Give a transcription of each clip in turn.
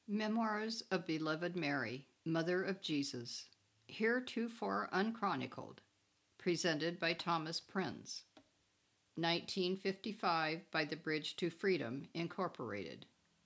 Memoirs of Beloved Mary, Mother of Jesus, heretofore unchronicled, presented by Thomas Prinz, 1955 by the Bridge to Freedom, Incorporated.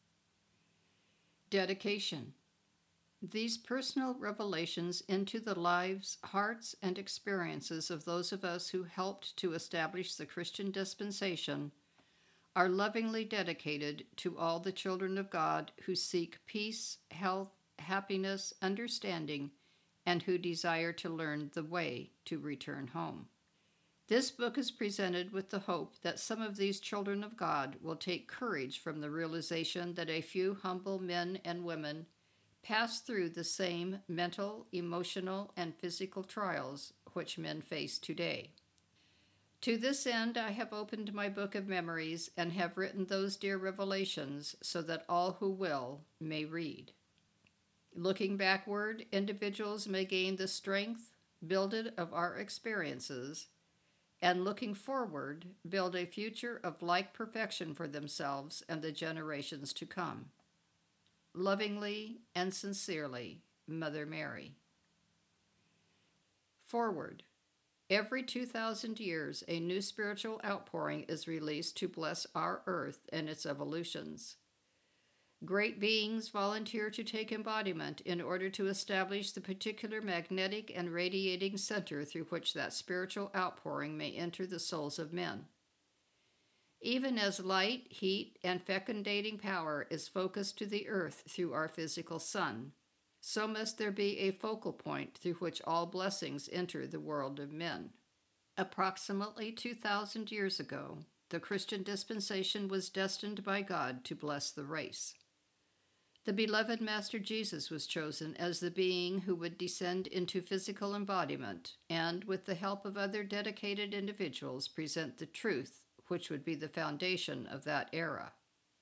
Dedication. These personal revelations into the lives, hearts, and experiences of those of us who helped to establish the Christian dispensation are lovingly dedicated to all the children of God who seek peace, health, happiness, understanding, and who desire to learn the way to return home. This book is presented with the hope that some of these children of God will take courage from the realization that a few humble men and women pass through the same mental, emotional, and physical trials which men face today. To this end, I have opened my book of memories and have written those dear revelations so that all who will may read. Looking backward, individuals may gain the strength builded of our experiences, and looking forward, build a future of like perfection for themselves and the generations to come. Lovingly and sincerely, Mother Mary. Forward. Every 2,000 years, a new spiritual outpouring is released to bless our earth and its evolutions. Great beings volunteer to take embodiment in order to establish the particular magnetic and radiating center through which that spiritual outpouring may enter the souls of men. Even as light, heat, and fecundating power is focused to the earth through our physical sun, so must there be a focal point through which all blessings enter the world of men. Approximately 2,000 years ago, the Christian dispensation was destined by God to bless the race. The beloved Master Jesus was chosen as the being who would descend into physical embodiment and, with the help of other dedicated individuals, present the truth which would be the foundation of that era.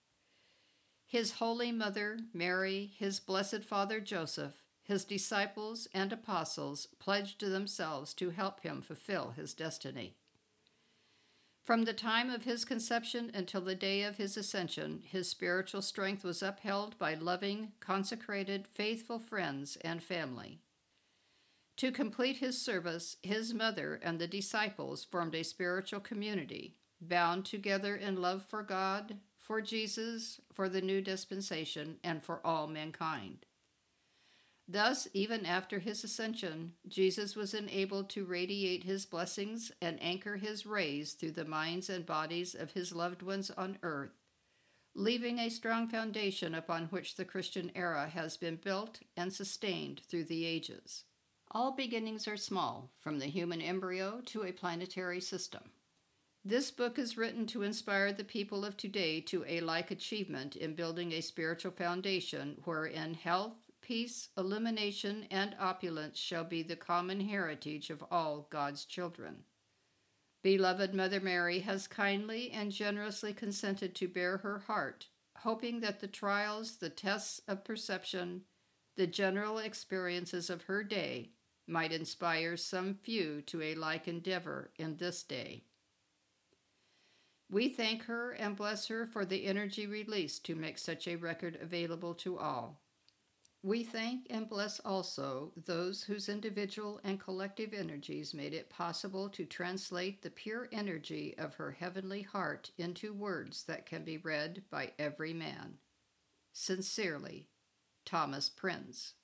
His Holy Mother, Mary, his Blessed Father Joseph, his disciples and apostles pledged themselves to help him fulfill his destiny. From the time of his conception until the day of his ascension, his spiritual strength was upheld by loving, consecrated, faithful friends and family. To complete his service, his mother and the disciples formed a spiritual community, bound together in love for God, for Jesus, for the new dispensation, and for all mankind. Thus, even after his ascension, Jesus was enabled to radiate his blessings and anchor his rays through the minds and bodies of his loved ones on earth, leaving a strong foundation upon which the Christian era has been built and sustained through the ages. All beginnings are small, from the human embryo to a planetary system. This book is written to inspire the people of today to a like achievement in building a spiritual foundation wherein health, peace, illumination, and opulence shall be the common heritage of all God's children. Beloved Mother Mary has kindly and generously consented to bare her heart, hoping that the trials, the tests of perception, the general experiences of her day might inspire some few to a like endeavor in this day. We thank her and bless her for the energy released to make such a record available to all. We thank and bless also those whose individual and collective energies made it possible to translate the pure energy of her heavenly heart into words that can be read by every man. Sincerely, Thomas Prinz.